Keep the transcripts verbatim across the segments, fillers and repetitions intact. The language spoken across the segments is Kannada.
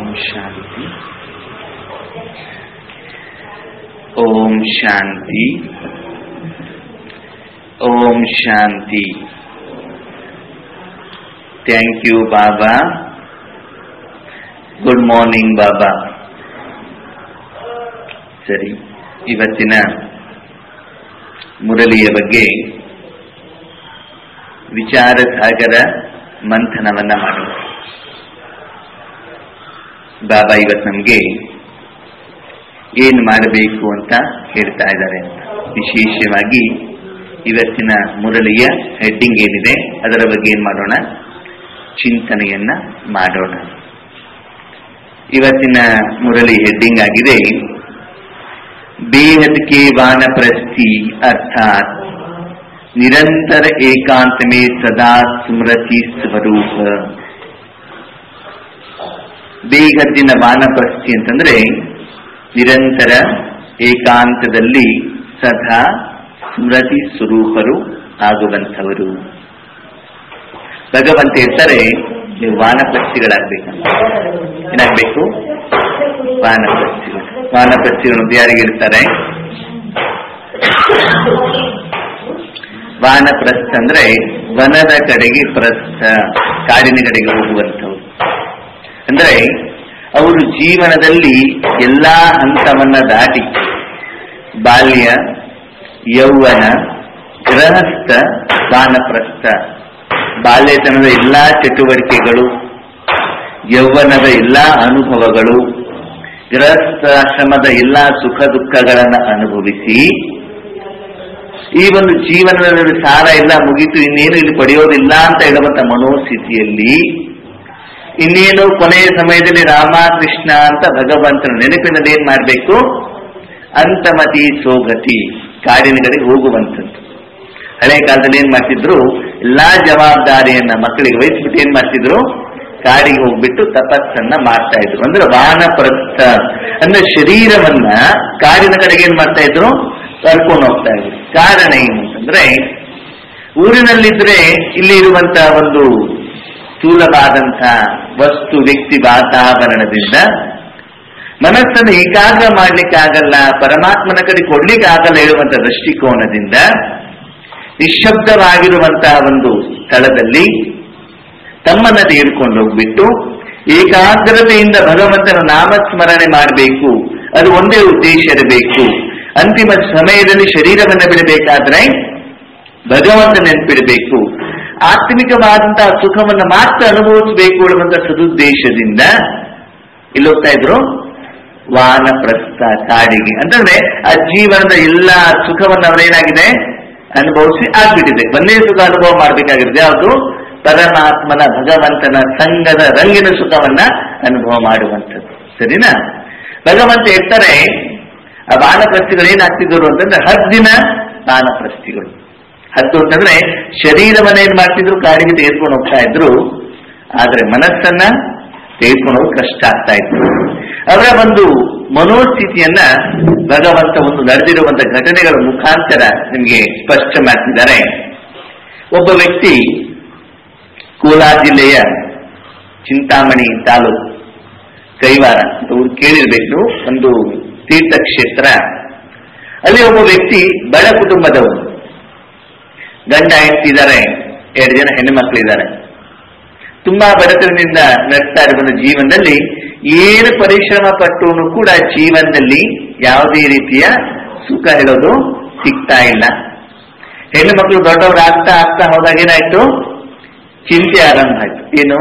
ಶಾಂತಿ. ಓಂ ಶಾಂತಿ. ಓಂ ಶಾಂತಿ. Thank you Baba. Good morning Baba. ಸರಿ, ಇವತ್ತಿನ ಮುರಳಿಯ ಬಗ್ಗೆ ವಿಚಾರ ಸಾಗರ ಮಂಥನವನ್ನ ಮಾಡೋಣ. ಬಾಬಾ ಇವತ್ತು ನಮ್ಗೆ ಏನ್ ಮಾಡಬೇಕು ಅಂತ ಹೇಳ್ತಾ ಇದ್ದಾರೆ ಅಂತ. ವಿಶೇಷವಾಗಿ ಇವತ್ತಿನ ಮುರಳಿಯ ಹೆಡ್ಡಿಂಗ್ ಏನಿದೆ ಅದರ ಬಗ್ಗೆ ಏನ್ ಮಾಡೋಣ, ಚಿಂತನೆಯನ್ನ ಮಾಡೋಣ. ಇವತ್ತಿನ ಮುರಳಿ ಹೆಡ್ಡಿಂಗ್ ಆಗಿದೆ ಬೇಹದ್ ಕೆ ವಾನಪ್ರಸ್ಥಿ ಅರ್ಥಾತ್ ನಿರಂತರ ಏಕಾಂತ ಮೇ ಸದಾ ಸ್ಮೃತಿ ಸ್ವರೂಪ. ಬೇಹದ್ದಿನ ವಾನಪ್ರಸ್ಥಿ ಅಂತಂದ್ರೆ ನಿರಂತರ ಏಕಾಂತದಲ್ಲಿ ಸದಾ ಸ್ಮೃತಿ ಸ್ವರೂಪರು ಆಗುವಂಥವರು. ಭಗವಂತ ಹೇಳ್ತಾರೆ ನೀವು ವಾನಪ್ರಸ್ಥಿಗಳಾಗಬೇಕಂತ. ಏನಾಗಬೇಕು? ವಾನಪ್ರಸ್ಥಿಗಳು. ವಾನಪ್ರಸ್ಥಿಗಳು ಯಾರಿಗೆ ಇರ್ತಾರೆ? ವಾನಪ್ರಸ್ಥ ಅಂದ್ರೆ ವನದ ಕಡೆಗೆ ಪ್ರಸ್ಥ, ಕಾಡಿನ ಕಡೆಗೆ ಹೋಗುವಂಥವ್ರು. ಅಂದ್ರೆ ಅವರು ಜೀವನದಲ್ಲಿ ಎಲ್ಲಾ ಹಂತವನ್ನ ದಾಟಿ ಬಾಲ್ಯ, ಯೌವನ, ಗೃಹಸ್ಥ, ವಾನಪ್ರಸ್ಥ. ಬಾಲ್ಯತನದ ಎಲ್ಲಾ ಚಟುವಟಿಕೆಗಳು, ಯೌವನದ ಎಲ್ಲಾ ಅನುಭವಗಳು, ಗೃಹಸ್ಥಾಶ್ರಮದ ಎಲ್ಲಾ ಸುಖ ದುಃಖಗಳನ್ನ ಅನುಭವಿಸಿ ಈ ಒಂದು ಜೀವನದಲ್ಲಿ ಸಾರ ಎಲ್ಲ ಮುಗಿತು, ಇನ್ನೇನು ಇಲ್ಲಿ ಪಡೆಯೋದಿಲ್ಲ ಅಂತ ಹೇಳುವಂತ ಮನೋಸ್ಥಿತಿಯಲ್ಲಿ ಇನ್ನೇನು ಕೊನೆಯ ಸಮಯದಲ್ಲಿ ರಾಮ ಕೃಷ್ಣ ಅಂತ ಭಗವಂತನ ನೆನಪಿನಲ್ಲಿ ಏನ್ ಮಾಡ್ಬೇಕು? ಅಂತಮತಿ ಸೋಗತಿ, ಕಾಡಿನ ಕಡೆಗೆ ಹೋಗುವಂಥದ್ದು. ಹಳೆ ಕಾಲದಲ್ಲಿ ಏನ್ ಮಾಡ್ತಿದ್ರು, ಎಲ್ಲಾ ಜವಾಬ್ದಾರಿಯನ್ನ ಮಕ್ಕಳಿಗೆ ವಹಿಸ್ಬಿಟ್ಟು ಏನ್ ಮಾಡ್ತಿದ್ರು, ಕಾಡಿಗೆ ಹೋಗ್ಬಿಟ್ಟು ತಪಸ್ಸನ್ನ ಮಾಡ್ತಾ ಇದ್ರು. ಅಂದ್ರೆ ವಾನಪ್ರಸ್ಥ ಅಂದ್ರೆ ಶರೀರವನ್ನ ಕಾಡಿನ ಕಡೆಗೆ ಏನ್ ಮಾಡ್ತಾ ಇದ್ರು, ಕರ್ಕೊಂಡು ಹೋಗ್ತಾ ಇದ್ರು. ಕಾರಣ ಏನು ಅಂತಂದ್ರೆ ಊರಿನಲ್ಲಿದ್ರೆ ಇಲ್ಲಿ ಇರುವಂತ ಒಂದು ಸ್ಥೂಲವಾದಂಥ ವಸ್ತು, ವ್ಯಕ್ತಿ, ವಾತಾವರಣದಿಂದ ಮನಸ್ಸನ್ನು ಏಕಾಗ್ರ ಮಾಡ್ಲಿಕ್ಕೆ ಆಗಲ್ಲ, ಪರಮಾತ್ಮನ ಕಡೆ ಕೊಡ್ಲಿಕ್ಕೆ ಆಗಲ್ಲ ಹೇಳುವಂತ ದೃಷ್ಟಿಕೋನದಿಂದ ನಿಶ್ಶಬ್ದವಾಗಿರುವಂತಹ ಒಂದು ಸ್ಥಳದಲ್ಲಿ ತಮ್ಮನ್ನ ತೆಗೆದುಕೊಂಡು ಹೋಗ್ಬಿಟ್ಟು ಏಕಾಗ್ರತೆಯಿಂದ ಭಗವಂತನ ನಾಮಸ್ಮರಣೆ ಮಾಡಬೇಕು. ಅದು ಒಂದೇ ಉದ್ದೇಶ ಇರಬೇಕು. ಅಂತಿಮ ಸಮಯದಲ್ಲಿ ಶರೀರವನ್ನು ಬಿಡಬೇಕಾದ್ರೆ ಭಗವಂತ ನೆನಪಿಡಬೇಕು, ಆತ್ಮಿಕವಾದಂತಹ ಸುಖವನ್ನು ಮಾತ್ರ ಅನುಭವಿಸಬೇಕು ಅನ್ನುವಂತ ಸದುದ್ದೇಶದಿಂದ ಇಲ್ಲಿ ಹೋಗ್ತಾ ಇದ್ರು ವಾನಪ್ರಸ್ಥ, ಕಾಡಿಗೆ. ಅಂತಂದ್ರೆ ಆ ಜೀವನದ ಎಲ್ಲ ಸುಖವನ್ನು ಅವರೇನಾಗಿದೆ ಅನುಭವಿಸಿ ಆಗ್ಬಿಟ್ಟಿದೆ. ಒಂದೇ ಸುಖ ಅನುಭವ ಮಾಡಬೇಕಾಗಿರುತ್ತೆ. ಯಾವುದು? ಪರಮಾತ್ಮನ ಭಗವಂತನ ಸಂಘದ ರಂಗಿನ ಸುಖವನ್ನ ಅನುಭವ ಮಾಡುವಂಥದ್ದು. ಸರಿನಾ? ಭಗವಂತ ಹೇಳ್ತಾರೆ ಆ ವಾನಪ್ರಸ್ಥಿಗಳು ಏನಾಗ್ತಿದ್ರು ಅಂತಂದ್ರೆ ಹದ್ದಿನ ವಾನಪ್ರಸ್ಥಿಗಳು. ಹದ್ದು ಅಂತಂದ್ರೆ ಶರೀರವನ್ನ ಏನ್ ಮಾಡ್ತಿದ್ರು, ಕಾಡಿಗೆ ತೆಗೆದುಕೊಂಡು ಹೋಗ್ತಾ ಇದ್ರು. ಆದ್ರೆ ಮನಸ್ಸನ್ನ ತೆಗೆದುಕೊಂಡು ಹೋಗಿ ಕಷ್ಟ ಆಗ್ತಾ ಇದ್ರು. ಅವರ ಒಂದು ಮನೋಸ್ಥಿತಿಯನ್ನ ಭಗವಂತ ಒಂದು ನಡೆದಿರುವಂತ ಘಟನೆಗಳ ಮುಖಾಂತರ ನಿಮಗೆ ಸ್ಪಷ್ಟ ಮಾಡ್ತಿದ್ದಾರೆ. ಒಬ್ಬ ವ್ಯಕ್ತಿ ಕೋಲಾರ ಜಿಲ್ಲೆಯ ಚಿಂತಾಮಣಿ ತಾಲೂಕು ಕೈವಾರ ಊರು ಕೇಳಿರ್ಬೇಕು, ಒಂದು ತೀರ್ಥಕ್ಷೇತ್ರ. ಅಲ್ಲಿ ಒಬ್ಬ ವ್ಯಕ್ತಿ ಬಡ ಕುಟುಂಬದವರು, ಗಂಡ ಹೆಂಡತಿ ಇದ್ದಾರೆ, ಎರಡು ಜನ ಹೆಣ್ಣು ಮಕ್ಕಳಿದ್ದಾರೆ. ತುಂಬಾ ಬಡತನದಿಂದ ನಡೆಸ್ತಾ ಇರುವ ಜೀವನದಲ್ಲಿ ಏನು ಪರಿಶ್ರಮ ಪಟ್ಟರು ಕೂಡ ಜೀವನದಲ್ಲಿ ಯಾವುದೇ ರೀತಿಯ ಸುಖ ಹೇಳೋದು ಸಿಗ್ತಾ ಇಲ್ಲ. ಹೆಣ್ಣು ಮಕ್ಕಳು ದೊಡ್ಡವರು ಆಗ್ತಾ ಆಗ್ತಾ ಹೋದಾಗ ಏನಾಯ್ತು, ಚಿಂತೆ ಆರಂಭ ಆಯ್ತು. ಏನು?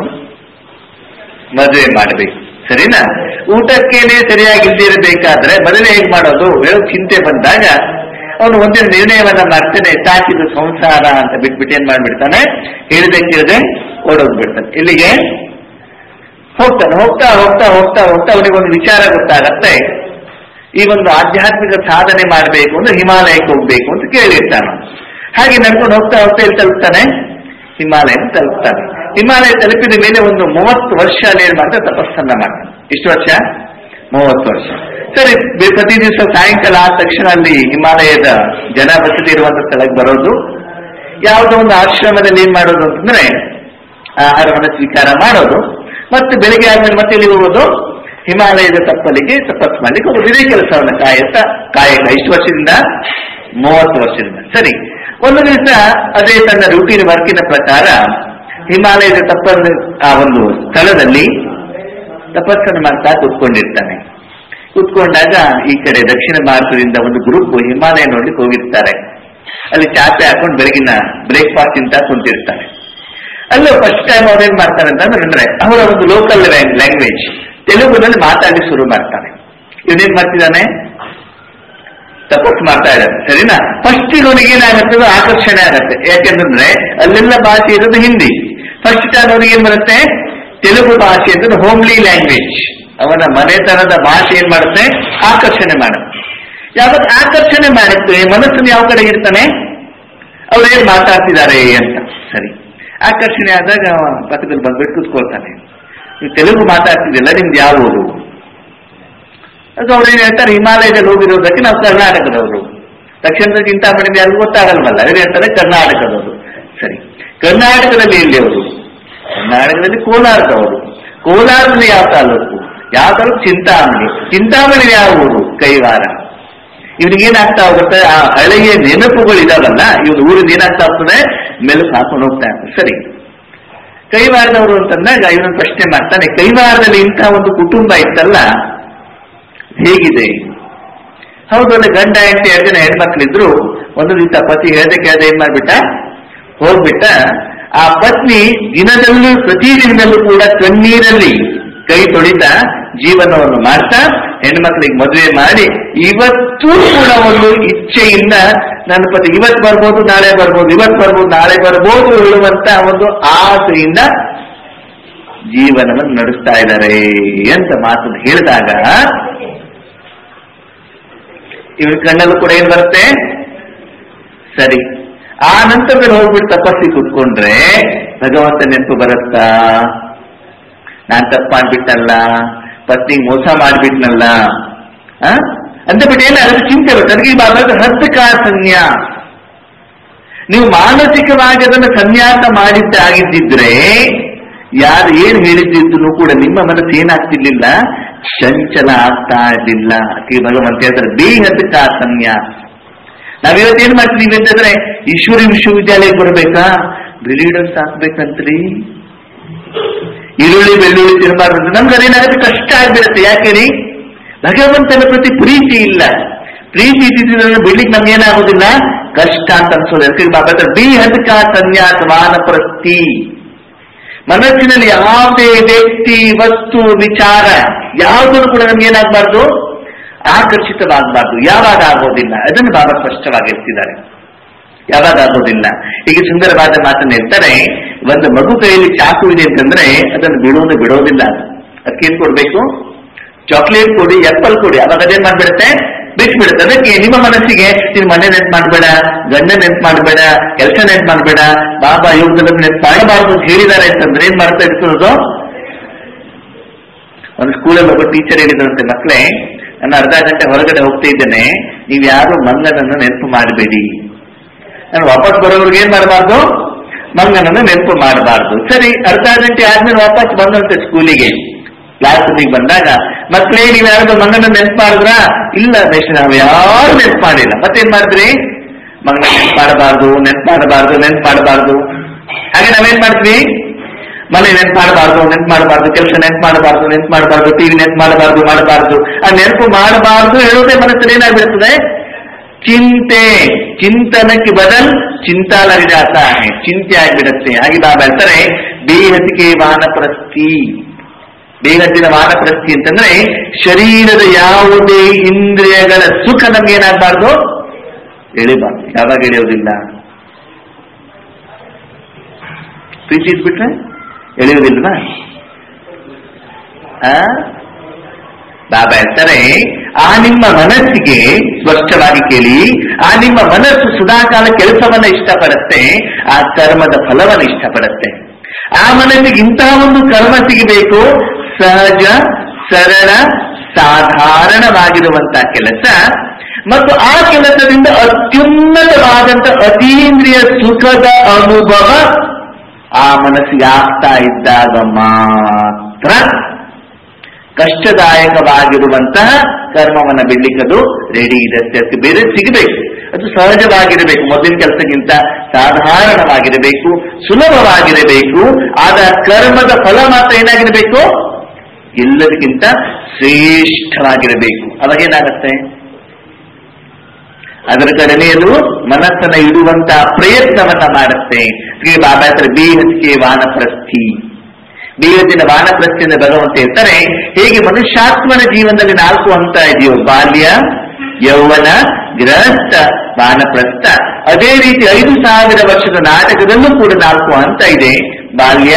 ಮದುವೆ ಮಾಡಬೇಕು. ಸರಿನಾ? ಊಟಕ್ಕೇನೆ ಸರಿಯಾಗಿ ಇಲ್ದಿರಬೇಕಾದ್ರೆ ಮದುವೆ ಹೇಗ್ ಮಾಡೋದು ಹೇಳೋ ಚಿಂತೆ ಬಂದಾಗ ಅವನು ಒಂದೇ ನಿರ್ಣಯವನ್ನ ಮಾಡ್ತಾನೆ, ಸಾಕಿದ ಸಂಸಾರ ಅಂತ ಬಿಟ್ಬಿಟ್ಟು ಏನ್ ಮಾಡ್ಬಿಡ್ತಾನೆ, ಹೇಳಿದೆ ಕೇಳಿದೆ ಓಡೋಗ್ಬಿಡ್ತಾನೆ. ಇಲ್ಲಿಗೆ ಹೋಗ್ತಾನೆ. ಹೋಗ್ತಾ ಹೋಗ್ತಾ ಹೋಗ್ತಾ ಹೋಗ್ತಾ ಅವನಿಗೊಂದು ವಿಚಾರ ಗೊತ್ತಾಗತ್ತೆ, ಈ ಒಂದು ಆಧ್ಯಾತ್ಮಿಕ ಸಾಧನೆ ಮಾಡಬೇಕು ಅಂದ್ರೆ ಹಿಮಾಲಯಕ್ಕೆ ಹೋಗ್ಬೇಕು ಅಂತ ಕೇಳಿರ್ತಾನೆ. ಹಾಗೆ ನಡ್ಕೊಂಡು ಹೋಗ್ತಾ ಹೋಗ್ತಾ ಇಲ್ಲಿ ತಲುಪ್ತಾನೆ, ಹಿಮಾಲಯ ತಲುಪ್ತಾನೆ. ಹಿಮಾಲಯ ತಲುಪಿದ ಮೇಲೆ ಒಂದು ಮೂವತ್ತು ವರ್ಷ ಅಲ್ಲಿ ಏನ್ ಮಾಡ್ತಾರೆ, ತಪಸ್ಸನ್ನ ಮಾಡ್ತಾನೆ. ಎಷ್ಟು ವರ್ಷ? ಮೂವತ್ತು ವರ್ಷ. ಸರಿ, ಪ್ರತಿ ದಿವಸ ಸಾಯಂಕಾಲ ಆದ ತಕ್ಷಣ ಅಲ್ಲಿ ಹಿಮಾಲಯದ ಜನ ಬಸತಿ ಇರುವಂತ ಸ್ಥಳಕ್ಕೆ ಬರೋದು, ಯಾವುದೋ ಒಂದು ಆಶ್ರಮದಲ್ಲಿ ಏನ್ ಮಾಡೋದು ಅಂತಂದ್ರೆ ಆಹಾರವನ್ನು ಸ್ವೀಕಾರ ಮಾಡೋದು, ಮತ್ತೆ ಬೆಳಿಗ್ಗೆ ಆದ್ಮೇಲೆ ಮತ್ತೆ ಇಲ್ಲಿ ಹೋಗೋದು, ಹಿಮಾಲಯದ ತಪ್ಪಲಿಗೆ ತಪಸ್ ಮಾಡ್ಲಿಕ್ಕೆ ಹೋಗೋದು. ಇದೇ ಕೆಲಸವನ್ನ ಕಾಯಕ ಕಾಯಕ ಇಷ್ಟು ವರ್ಷದಿಂದ, ಮೂವತ್ತು ವರ್ಷದಿಂದ. ಸರಿ, ಒಂದು ದಿವಸ ಅದೇ ತನ್ನ ರೂಟೀನ್ ವರ್ಕಿನ ಪ್ರಕಾರ ಹಿಮಾಲಯದ ತಪ್ಪಲು ಆ ಒಂದು ಸ್ಥಳದಲ್ಲಿ ತಪಸ್ಸನ್ನು ಮಾಡ್ತಾ ಕೂತ್ಕೊಂಡಿರ್ತಾನೆ. ಕೂತ್ಕೊಂಡಾಗ ಈ ಕಡೆ ದಕ್ಷಿಣ ಭಾರತದಿಂದ ಒಂದು ಗ್ರೂಪ್ ಹಿಮಾಲಯ ನೋಡ್ಲಿಕ್ಕೆ ಹೋಗಿರ್ತಾರೆ. ಅಲ್ಲಿ ಚಾಪೆ ಹಾಕೊಂಡು ಬೆಳಗಿನ ಬ್ರೇಕ್ಫಾಸ್ಟ್ ತಿಂತ ಕುಂತಿರ್ತಾರೆ. ಅಲ್ಲೂ ಫಸ್ಟ್ ಟೈಮ್ ಅವ್ರೇನ್ ಮಾಡ್ತಾರೆ ಅಂತಂದ್ರೆ ಅವರ ಒಂದು ಲೋಕಲ್ ಲ್ಯಾಂಗ್ವೇಜ್ ತೆಲುಗುನಲ್ಲಿ ಮಾತಾಡಿ ಶುರು ಮಾಡ್ತಾನೆ. ಇವನೇನ್ ಮಾಡ್ತಿದ್ದಾನೆ, ತಪಸ್ ಮಾಡ್ತಾ ಇದ್ದಾನೆ. ಸರಿನಾ? ಫಸ್ಟ್ ಇವನಿಗೆ ಏನಾಗುತ್ತೆ, ಆಕರ್ಷಣೆ ಆಗತ್ತೆ. ಯಾಕೆಂದ್ರೆ ಅಲ್ಲೆಲ್ಲ ಭಾಷೆ ಇರೋದು ಹಿಂದಿ. ಫಸ್ಟ್ ಟೈಮ್ ಅವನಿಗೆ ಏನ್ ಬರುತ್ತೆ, ತೆಲುಗು ಭಾಷೆ ಅಂತ ಹೋಮ್ಲಿ ಲ್ಯಾಂಗ್ವೇಜ್, ಅವನ ಮನೆತನದ ಭಾಷೆ ಏನ್ ಮಾಡುತ್ತೆ, ಆಕರ್ಷಣೆ ಮಾಡುತ್ತೆ. ಯಾವಾಗ ಆಕರ್ಷಣೆ ಮಾಡುತ್ತೆ, ಮನಸ್ಸನ್ನು ಯಾವ ಕಡೆ ಇರ್ತಾನೆ, ಅವ್ರೇನ್ ಮಾತಾಡ್ತಿದ್ದಾರೆ ಅಂತ. ಸರಿ, ಆಕರ್ಷಣೆ ಆದಾಗ ಪಕ್ಕದಲ್ಲಿ ಬಂದ್ಬಿಟ್ಟು ಕೂತ್ಕೊಳ್ತಾನೆ. ನೀವು ತೆಲುಗು ಮಾತಾಡ್ತಿದ್ದಿಲ್ಲ, ನಿಮ್ದು ಯಾವ ಊರು? ಅದು ಅವ್ರೇನ್ ಹೇಳ್ತಾರೆ, ಹಿಮಾಲಯದಲ್ಲಿ ಹೋಗಿರೋದಕ್ಕೆ ನಾವು ಕರ್ನಾಟಕದವರು. ದಕ್ಷಿಣದ ಚಿಂತಾಮಣಿ ಯಾರು ಗೊತ್ತಾಗಲ್ವಲ್ಲ, ಅವ್ರು ಹೇಳ್ತಾರೆ ಕರ್ನಾಟಕದವರು. ಸರಿ, ಕರ್ನಾಟಕದಲ್ಲಿ ಎಲ್ಲಿ ಅವರು? ಕರ್ನಾಟಕದಲ್ಲಿ ಕೋಲಾರದವರು. ಕೋಲಾರದಲ್ಲಿ ಯಾವ ತಾಲೂಕು? ಯಾವ ತಾಲೂಕು? ಚಿಂತಾಮಣಿ. ಚಿಂತಾಮಣಿ ಯಾವ ಊರು? ಕೈವಾರ. ಇವ್ನಿಗೇನಾಗ್ತಾ ಹೋಗುತ್ತೆ, ಆ ಹಳೆಯ ನೆನಪುಗಳು ಇದಾವಲ್ಲ, ಇವ್ನ ಊರಿನ ಏನಾಗ್ತಾ ಹೋಗ್ತದೆ, ಮೆಲುಕು ಹಾಕೊಂಡು ಹೋಗ್ತಾ ಇರ್ತದೆ. ಸರಿ, ಕೈವಾರದವರು ಅಂತಂದಾಗ ಇವನೊಂದು ಪ್ರಶ್ನೆ ಮಾಡ್ತಾನೆ, ಕೈವಾರದಲ್ಲಿ ಇಂಥ ಒಂದು ಕುಟುಂಬ ಇತ್ತಲ್ಲ, ಹೇಗಿದೆ? ಹೌದು, ಅಲ್ಲಿ ಗಂಡ ಹೆಂಡತಿ ಎರಡು ಜನ ಹೆಣ್ಮಕ್ಳಿದ್ರು. ಒಂದು ದಿವಸ ಪತಿ ಹೇಳ್ದೆ ಕೇಳ್ದೆ ಏನ್ ಮಾಡ್ಬಿಟ್ಟ, ಹೋಗ್ಬಿಟ್ಟ. ಆ ಪತ್ನಿ ದಿನದಲ್ಲೂ ಪ್ರತಿದಿನದಲ್ಲೂ ಕೂಡ ಕಣ್ಣೀರಲ್ಲಿ ಕೈ ತೊಳಿತ ಜೀವನವನ್ನು ಮಾಡ್ತಾ ಹೆಣ್ಮಕ್ಳಿಗೆ ಮದುವೆ ಮಾಡಿ, ಇವತ್ತೂ ಕೂಡ ಒಂದು ಇಚ್ಛೆಯಿಂದ ನನ್ನ ಪತಿ ಇವತ್ತು ಬರ್ಬೋದು ನಾಳೆ ಬರ್ಬೋದು, ಇವತ್ತು ಬರ್ಬೋದು ನಾಳೆ ಬರ್ಬೋದು ಹೇಳುವಂತ ಒಂದು ಆಸೆಯಿಂದ ಜೀವನವನ್ನು ನಡೆಸ್ತಾ ಇದ್ದಾರೆ ಅಂತ ಮಾತನ್ನು ಹೇಳಿದಾಗ ಇವ್ರ ಕಣ್ಣಲ್ಲೂ ಕೂಡ ಏನ್ ಬರುತ್ತೆ, ಸರಿ. ಆ ನಂತರದಲ್ಲಿ ಹೋಗ್ಬಿಟ್ಟು ತಪಸ್ಸಿ ಕೂತ್ಕೊಂಡ್ರೆ ಭಗವಂತ ನೆನಪು ಬರುತ್ತಾ? ನಾನ್ ತಪ್ಪು ಮಾಡ್ಬಿಟ್ಟಲ್ಲ, ಪತ್ನಿಗೆ ಮೋಸ ಮಾಡ್ಬಿಟ್ನಲ್ಲ ಅಂತ ಬಿಟ್ಟು ಏನ ಅದಕ್ಕೆ ಚಿಂತೆ ಬರುತ್ತೆ. ಅದಕ್ಕೆ ಬಾಬಾದ ಹದ್ಕ ಸನ್ಯಾಸ. ನೀವು ಮಾನಸಿಕವಾಗಿ ಅದನ್ನು ಸನ್ಯಾಸ ಮಾಡಿದ್ದಾಗಿದ್ದಿದ್ರೆ ಯಾರು ಏನ್ ಹೇಳಿದ್ದು ಕೂಡ ನಿಮ್ಮ ಮನಸ್ಸು ಏನಾಗ್ತಿರ್ಲಿಲ್ಲ, ಚಂಚಲ ಆಗ್ತಾ ಇರ್ಲಿಲ್ಲ. ಅದಕ್ಕೆ ಭಗವಂತ ಹೇಳ್ತಾರೆ ಬಿ ಹದ್ಕ ಸನ್ಯಾಸ. ನಾವಿವತ್ತು ಏನ್ ಮಾಡ್ತೀವಿ ಅಂತಂದ್ರೆ ಈಶ್ವರಿ ವಿಶ್ವವಿದ್ಯಾಲಯಕ್ಕೆ ಬರ್ಬೇಕಾ, ಬ್ರಿಲಿಯನ್ಸ್ ಹಾಕ್ಬೇಕಂತ್ರಿ, ಈರುಳ್ಳಿ ಬೆಳ್ಳುಳ್ಳಿ ತಿನ್ನಬಾರ್ದು. ನಮ್ಗೆ ಅದೇನಾಗುತ್ತೆ, ಕಷ್ಟ ಆಗ್ಬಿಡುತ್ತೆ. ಯಾಕೆ? ಭಗವಂತನ ಪ್ರತಿ ಪ್ರೀತಿ ಇಲ್ಲ. ಪ್ರೀತಿ ಇದ್ದಿದ್ದನ್ನು ಬಿಡ್ಲಿಕ್ಕೆ ನಮ್ಗೆ ಏನಾಗೋದಿಲ್ಲ, ಕಷ್ಟ ಅಂತ ಅನ್ಸೋದು. ಅದಕ್ಕೆ ಬಾಬಾ ಬಿ ಹದ್ಕ ಸನ್ಯಾಸ ವಾನಪ್ರಸ್ಥಿ. ಮನಸ್ಸಿನಲ್ಲಿ ಯಾವುದೇ ವ್ಯಕ್ತಿ ವಸ್ತು ವಿಚಾರ ಯಾವುದನ್ನು ಕೂಡ ನಮ್ಗೆ ಏನಾಗಬಾರ್ದು, ಆಕರ್ಷಿತವಾಗಬಾರ್ದು. ಯಾವಾಗ ಆಗೋದಿಲ್ಲ, ಅದನ್ನು ಬಾಬಾ ಸ್ಪಷ್ಟವಾಗಿ ಹೇಳ್ತಿದ್ದಾರೆ. ಯಾವಾಗ ಆಗೋದಿಲ್ಲ. ಹೀಗೆ ಸುಂದರವಾದ ಮಾತನ್ನು ಹೇಳ್ತಾರೆ, ಒಂದು ಮಗು ಕೈಯಲ್ಲಿ ಚಾಕು ಇದೆ ಅಂತಂದ್ರೆ ಅದನ್ನು ಬಿಡೋದು ಬಿಡೋದಿಲ್ಲ. ಅದಕ್ಕೆ ಏನ್ ಕೊಡ್ಬೇಕು, ಚಾಕ್ಲೇಟ್ ಕೊಡಿ, ಆಪಲ್ ಕೊಡಿ, ಅವಾಗ ಅದೇನ್ ಮಾಡ್ಬಿಡುತ್ತೆ, ಬಿಟ್ಬಿಡುತ್ತೆ. ಅದಕ್ಕೆ ನಿಮ್ಮ ಮನಸ್ಸಿಗೆ ನಿನ್ ಮನೆ ನೆನ್ಪು ಮಾಡ್ಬೇಡ, ಗಂಡ ನೆನ್ಪು ಮಾಡ್ಬೇಡ, ಕೆಲಸ ನೆನ್ಪು ಮಾಡ್ಬೇಡ, ಬಾಬಾ ಯೋಗದಲ್ಲಿ ನೆನ್ಪು ಮಾಡಬಾರ್ದು ಅಂತ ಹೇಳಿದ್ದಾರೆ ಅಂತಂದ್ರೆ ಏನ್ ಮಾಡ್ತಾ ಇರ್ತದೋ. ಒಂದು ಸ್ಕೂಲಲ್ಲಿ ಒಬ್ಬ ಟೀಚರ್ ಹೇಳಿದ್ರಂತೆ, ಮಕ್ಕಳೇ ನಾನು ಅರ್ಧ ಗಂಟೆ ಹೊರಗಡೆ ಹೋಗ್ತಾ ಇದ್ದೇನೆ, ನೀವು ಯಾರು ಮಂಗನನ್ನು ನೆನಪು ಮಾಡಬೇಡಿ. ನಾನು ವಾಪಸ್ ಬರೋವ್ರಿಗೆ ಏನ್ ಮಾಡಬಾರ್ದು, ಮಂಗನನ್ನು ನೆನಪು ಮಾಡಬಾರ್ದು. ಸರಿ, ಅರ್ಧ ಗಂಟೆ ಆದ್ಮೇಲೆ ವಾಪಸ್ ಬಂದಂತೆ ಸ್ಕೂಲಿಗೆ, ಕ್ಲಾಸ್ ರೂಮಿಗೆ ಬಂದಾಗ ಮಕ್ಕಳೇ ನೀವು ಯಾರು ಮಂಗನ ನೆನಪು ಮಾಡಿದ್ರ? ಇಲ್ಲ ನೆಕ್ಸ್ಟ್ ನಾವು ಯಾರು ನೆನಪು ಮಾಡಿಲ್ಲ. ಮತ್ತೇನ್ ಮಾಡಿದ್ರಿ, ಮಂಗನ ನೆನಪು ಮಾಡಬಾರ್ದು, ನೆನಪು ಮಾಡಬಾರ್ದು, ನೆನಪು ಮಾಡಬಾರ್ದು. ಹಾಗೆ ನಾವೇನ್ ಮಾಡ್ತೀವಿ, ಮನೆ ನೆನಪು ಮಾಡಬಾರ್ದು, ನೆನಪು ಮಾಡಬಾರ್ದು, ಕೆಲಸ ನೆನಪು ಮಾಡಬಾರ್ದು, ನೆನಪು ಮಾಡಬಾರ್ದು, ಟಿವಿ ನೆನಪು ಮಾಡಬಾರ್ದು ಮಾಡಬಾರ್ದು ಆ ನೆನಪು ಮಾಡಬಾರ್ದು ಹೇಳೋದೇ ಮನಸ್ಸಲ್ಲಿ ಏನಾಗ್ಬಿಡ್ತದೆ, ಚಿಂತೆ. ಚಿಂತನಕ್ಕೆ ಬದಲ್ ಚಿಂತಾ ಲಗ ಜಾತಾ ಹೈ, ಚಿಂತೆ ಆಗ್ಬಿಡುತ್ತೆ. ಹಾಗೆ ಬಾಬಾ ಹೇಳ್ತಾರೆ ಬೇಹದ್ಕೆ ವಾನಪ್ರಸ್ಥಿ. ಬೇಹದ್ದಿನ ವಾನಪ್ರಸ್ಥಿ ಅಂತಂದ್ರೆ ಶರೀರದ ಯಾವುದೇ ಇಂದ್ರಿಯಗಳ ಸುಖ ನಮ್ಗೆ ಏನಾಗಬಾರ್ದು, ಎಳಿಬಾರ್ದು. ಯಾವಾಗ ಎಳೆಯೋದಿಲ್ಲ, ಪ್ರೀತಿ ಇದ್ಬಿಟ್ರೆ ಎಳೆಯೋದಿಲ್ವಾ? ಬಾಬಾ ಹೇಳ್ತಾರೆ ಆ ನಿಮ್ಮ ಮನಸ್ಸಿಗೆ ಸ್ಪಷ್ಟವಾಗಿ ಕೇಳಿ, ಆ ನಿಮ್ಮ ಮನಸ್ಸು ಸದಾಕಾಲ ಕೆಲಸವನ್ನ ಇಷ್ಟಪಡುತ್ತೆ, ಆ ಕರ್ಮದ ಫಲವನ್ನು ಇಷ್ಟಪಡುತ್ತೆ. ಆ ಮನಸ್ಸಿಗೆ ಇಂತಹ ಒಂದು ಕರ್ಮ ಸಿಗಬೇಕು, ಸಹಜ ಸರಳ ಸಾಧಾರಣವಾಗಿರುವಂತಹ ಕೆಲಸ, ಮತ್ತು ಆ ಕೆಲಸದಿಂದ ಅತ್ಯುನ್ನತವಾದಂತ ಅತೀಂದ್ರಿಯ ಸುಖದ ಅನುಭವ ಆ ಮನಸ್ಸಿಗೆ ಆಗ್ತಾ ಇದ್ದಾಗ ಮಾತ್ರ ಕಷ್ಟದಾಯಕವಾಗಿರುವಂತಹ ಕರ್ಮವನ್ನ ಬಿಡ್ಲಿಕ್ಕದು ರೆಡಿ ಇದೆ. ಅದಕ್ಕೆ ಬೇರೆ ಸಿಗಬೇಕು, ಅದು ಸಹಜವಾಗಿರಬೇಕು, ಮೊದಲಿನ ಕೆಲಸಕ್ಕಿಂತ ಸಾಧಾರಣವಾಗಿರಬೇಕು, ಸುಲಭವಾಗಿರಬೇಕು. ಆದ ಕರ್ಮದ ಫಲ ಮಾತ್ರ ಏನಾಗಿರಬೇಕು, ಎಲ್ಲದಕ್ಕಿಂತ ಶ್ರೇಷ್ಠವಾಗಿರಬೇಕು. ಅವಾಗೇನಾಗತ್ತೆ, ಅದರ ಕಡೆನೇ ಅದು ಮನಸ್ಸನ್ನ ಇಡುವಂತಹ ಪ್ರಯತ್ನವನ್ನ ಮಾಡುತ್ತೆ. ಬಾಬಾ ಹತ್ರ ಬೇಹದ್ಕೆ ವಾನಪ್ರಸ್ಥಿ, ಬೇಹದ್ದಿನ ವಾನಪ್ರಸ್ಥಿಯಿಂದ ಭಗವಂತ ಇರ್ತಾರೆ. ಹೇಗೆ ಮನುಷ್ಯಾತ್ಮನ ಜೀವನದಲ್ಲಿ ನಾಲ್ಕು ಹಂತ ಇದೆಯೋ, ಬಾಲ್ಯ, ಯೌವನ, ಗೃಹಸ್ಥ, ವಾನಪ್ರಸ್ಥ, ಅದೇ ರೀತಿ ಐದು ಸಾವಿರ ವರ್ಷದ ನಾಟಕದಲ್ಲೂ ಕೂಡ ನಾಲ್ಕು ಹಂತ ಇದೆ. ಬಾಲ್ಯ,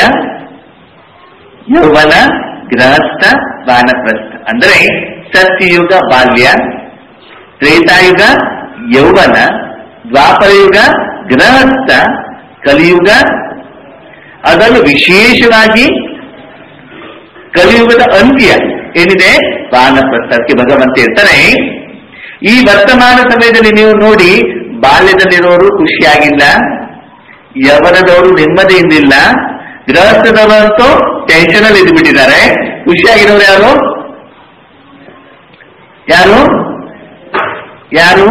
ಯೌವನ, ಗೃಹಸ್ಥ, ವಾನಪ್ರಸ್ಥ. ಅಂದ್ರೆ ಸತ್ಯಯುಗ ಬಾಲ್ಯ, ತ್ರೇತಾಯುಗ ಯೌವನ, ದ್ವಾಪರಯುಗ ಗೃಹಸ್ಥ, ಕಲಿಯುಗ, ಅದನ್ನು ವಿಶೇಷವಾಗಿ ಕಲಿಯುಗದ ಅಂತ್ಯ ಏನಿದೆ ವಾನಪ್ರಸ್ಥಕ್ಕೆ ಭಗವಂತ ಇರ್ತಾರೆ. ಈ ವರ್ತಮಾನ ಸಮಯದಲ್ಲಿ ನೀವು ನೋಡಿ, ಬಾಲ್ಯದಲ್ಲಿರೋರು ಖುಷಿಯಾಗಿಲ್ಲ, ಯವನದವರು ನೆಮ್ಮದಿಯಿಂದಿಲ್ಲ, ಗೃಹಸ್ಥದವರಂತೂ ಟೆನ್ಷನ್ ಅಲ್ಲಿ ಇದ್ದು ಬಿಟ್ಟಿದ್ದಾರೆ. ಖುಷಿಯಾಗಿರೋರು ಯಾರು ಯಾರು ಯಾರು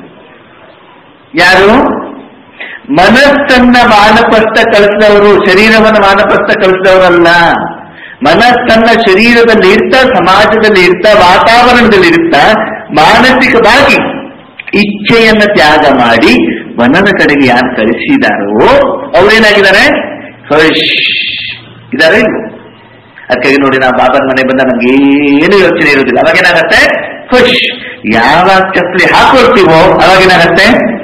ಯಾರು ಮನಸ್ಸನ್ನ ವಾನಪ್ರಸ್ಥ ಕಳಿಸಿದವರು, ಶರೀರವನ್ನು ವಾನಪ್ರಸ್ಥ ಕಳಿಸಿದವರಲ್ಲ. ಮನಸ್ಸನ್ನ ಶರೀರದಲ್ಲಿ ಇರ್ತಾ, ಸಮಾಜದಲ್ಲಿ ಇರ್ತಾ, ವಾತಾವರಣದಲ್ಲಿ ಇರ್ತಾ, ಮಾನಸಿಕವಾಗಿ ಇಚ್ಛೆಯನ್ನ ತ್ಯಾಗ ಮಾಡಿ ವನದ ಕಡೆಗೆ ಯಾರು ಕಳಿಸಿದಾರೋ ಅವ್ರೇನಾಗಿದ್ದಾರೆ, ಖುಷ್ ಇದಾರೆ. ಅದಕ್ಕಾಗಿ ನೋಡಿ, ನಾವು ಬಾಬಾನ ಮನೆ ಬಂದ ನಮ್ಗೆ ಏನು ಯೋಚನೆ ಇರುವುದಿಲ್ಲ. ಅವಾಗೇನಾಗತ್ತೆ, ಖುಷ್. ಯಾವಾಗ ಚಪ್ಪಲಿ ಹಾಕೊಳ್ತೀವೋ ಅವಾಗೇನಾಗತ್ತೆ,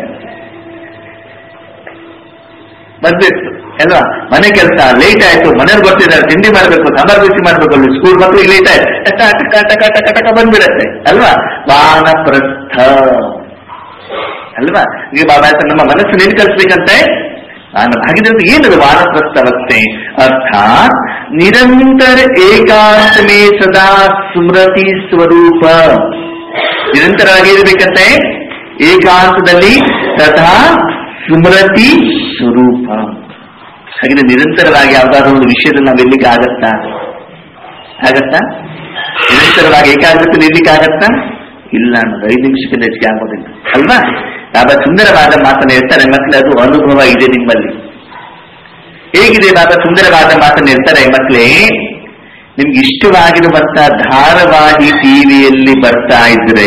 ಬರ್ಬೇಕು ಅಲ್ವಾ. ಮನೆ ಕೆಲಸ ಲೇಟ್ ಆಯ್ತು, ಮನೆಯವ್ರು ಬರ್ತಿದ್ದಾರೆ, ತಿಂಡಿ ಮಾಡ್ಬೇಕು, ಸಾಂಬಾರ್ ಬಿಸಿ ಮಾಡ್ಬೇಕು, ಅಲ್ಲಿ ಸ್ಕೂಲ್ ಮಕ್ಕಳಿಗೆ ಲೇಟ್ ಆಯ್ತು, ಟಕ ಟಕ ಟಕ ಟಕ ಟಕ ಬಂದ್ಬಿಡತ್ತೆ ಅಲ್ವಾ. ವಾನಪ್ರಸ್ಥ ಅಲ್ವಾ. ಈಗ ಬಾಬಾ ನಮ್ಮ ಮನಸ್ಸು ಏನ್ ಕಲಿಸ್ಬೇಕಂತೆ, ನಾನು ಹಾಗಿದ್ರೆ ಏನದು ವಾನಪ್ರಸ್ಥ ಅವಸ್ಥೆ? ಅರ್ಥಾತ್ ನಿರಂತರ ಏಕಾಂತಮೇ ಸದಾ ಸ್ಮೃತಿ ಸ್ವರೂಪ, ನಿರಂತರವಾಗಿ ಇರಬೇಕಂತೆ ಏಕಾಂತದಲ್ಲಿ ಸದಾ ಸ್ಮೃತಿ ಸ್ವರೂಪ. ಹಾಗೆ ನಿರಂತರವಾಗಿ ಯಾವ್ದಾದ್ರು ಒಂದು ವಿಷಯದಲ್ಲಿ ನಾವು ಇರ್ಲಿಕ್ಕೆ ಆಗತ್ತಾ ಆಗತ್ತಾ ನಿರಂತರವಾಗಿ ಏಕಾಗ್ರತೆ ಇರ್ಲಿಕ್ಕೆ ಆಗತ್ತಾ? ಇಲ್ಲ ಅನ್ನೋದು ಐದು ನಿಮಿಷಕ್ಕಿಂತ ಹೆಚ್ಚಿಗೆ ಆಗೋದಿಲ್ಲ ಅಲ್ವಾ. ಬಾಬಾ ಸುಂದರವಾದ ಮಾತನ್ನ ಹೇಳ್ತಾರೆ, ಮಕ್ಕಳು ಅದು ಅನುಭವ ಇದೆ ನಿಮ್ಮಲ್ಲಿ. ಹೇಗಿದೆ ಬಾಬಾ ಸುಂದರವಾದ ಮಾತನ್ನ ಹೇಳ್ತಾರೆ, ಮಕ್ಕಳೇ ನಿಮ್ಗೆ ಇಷ್ಟವಾಗಿರುವಂತ ಧಾರಾವಾಹಿ ಟಿವಿಯಲ್ಲಿ ಬರ್ತಾ ಇದ್ರೆ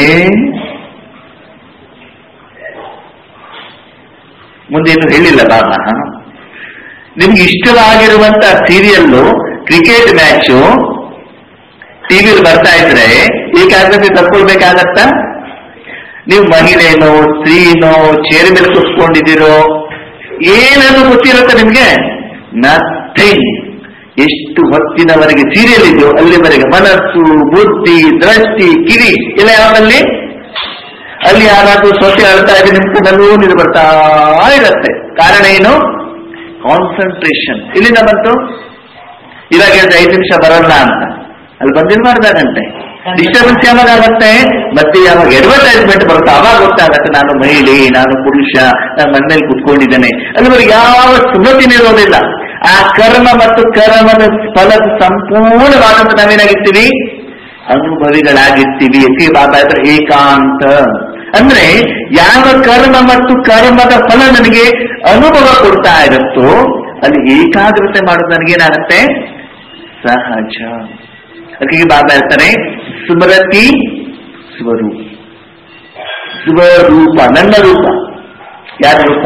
ಮುಂದೇನು ಹೇಳಿಲ್ಲ ಬಾಬಾ, ನಿಮ್ಗೆ ಇಷ್ಟವಾಗಿರುವಂತ ಸೀರಿಯಲ್ಲು, ಕ್ರಿಕೆಟ್ ಮ್ಯಾಚು ಟಿವಿಯಲ್ಲಿ ಬರ್ತಾ ಇದ್ರೆ ಏಕಾಗ್ರತೆ ತಕ್ಕೊಳ್ಬೇಕಾಗತ್ತಾ? ನೀವು ಮಹಿಳೆನೋ ಸ್ತ್ರೀನೋ ಚೇರ್ ಮೇಲೆ ಕೂತ್ಕೊಂಡಿದ್ದೀರೋ ಏನಾದ್ರು ಗೊತ್ತಿರುತ್ತೆ ನಿಮ್ಗೆ? ನಥಿಂಗ್. ಎಷ್ಟು ಹೊತ್ತಿನವರೆಗೆ ಸೀರಿಯಲ್ ಇದೆಯೋ ಅಲ್ಲಿವರೆಗೆ ಮನಸ್ಸು, ಬುದ್ಧಿ, ದೃಷ್ಟಿ, ಕಿವಿ ಎಲ್ಲ ಯಾವಲ್ಲಿ ಅಲ್ಲಿ ಯಾರಾದ್ರೂ ಸೊಸೆ ಅಳ್ತಾ ಇದೆ, ನಿಮ್ ಕಣ್ಣಲ್ಲೂ ನೀರು ಬರ್ತಾ ಇರುತ್ತೆ. ಕಾರಣ ಏನು? ಕಾನ್ಸಂಟ್ರೇಷನ್. ಇಲ್ಲಿಂದ ಬಂತು, ಇವಾಗ ಐದು ನಿಮಿಷ ಬರಲ್ಲ ಅಂತ ಅಲ್ಲಿ ಬಂದಿರ್ಬಾರ್ದಾಗಂತೆ. ಡಿಸ್ಟರ್ಬೆನ್ಸ್ ಯಾವಾಗ ಆಗುತ್ತೆ? ಮತ್ತೆ ಯಾವಾಗ ಅಡ್ವರ್ಟೈಸ್ಮೆಂಟ್ ಬರುತ್ತೆ ಅವಾಗ ಗೊತ್ತಾಗತ್ತೆ, ನಾನು ಮಹಿಳೆ, ನಾನು ಪುರುಷ, ನಾನು ಮನೇಲಿ ಕುತ್ಕೊಂಡಿದ್ದೇನೆ. ಅಲ್ಲಿವರೆಗೆ ಯಾವ ಸ್ಮೃತಿನೇ ಇರೋದಿಲ್ಲ. ಆ ಕರ್ಮ ಮತ್ತು ಕರ್ಮದ ಫಲದ ಸಂಪೂರ್ಣವಾದಂತ ನಾವೇನಾಗಿರ್ತೀವಿ, ಅನುಭವಿಗಳಾಗಿರ್ತೀವಿ. ಎಸಿ ಬಾಬಾ ಹತ್ರ ಏಕಾಂತ ಅಂದ್ರೆ ಯಾವ ಕರ್ಮ ಮತ್ತು ಕರ್ಮದ ಫಲ ನನಗೆ ಅನುಭವ ಕೊಡ್ತಾ ಇರುತ್ತೋ ಅಲ್ಲಿ ಏಕಾಗ್ರತೆ ಮಾಡೋದು ನನಗೇನಾಗತ್ತೆ, ಸಹಜ. ಅದಕ್ಕೆ ಬಾಬಾ ಹೇಳ್ತಾರೆ ಸ್ಮೃತಿ ಸ್ವರೂಪ. ಸ್ವರೂಪ ನನ್ನ ರೂಪ. ಯಾರ ರೂಪ?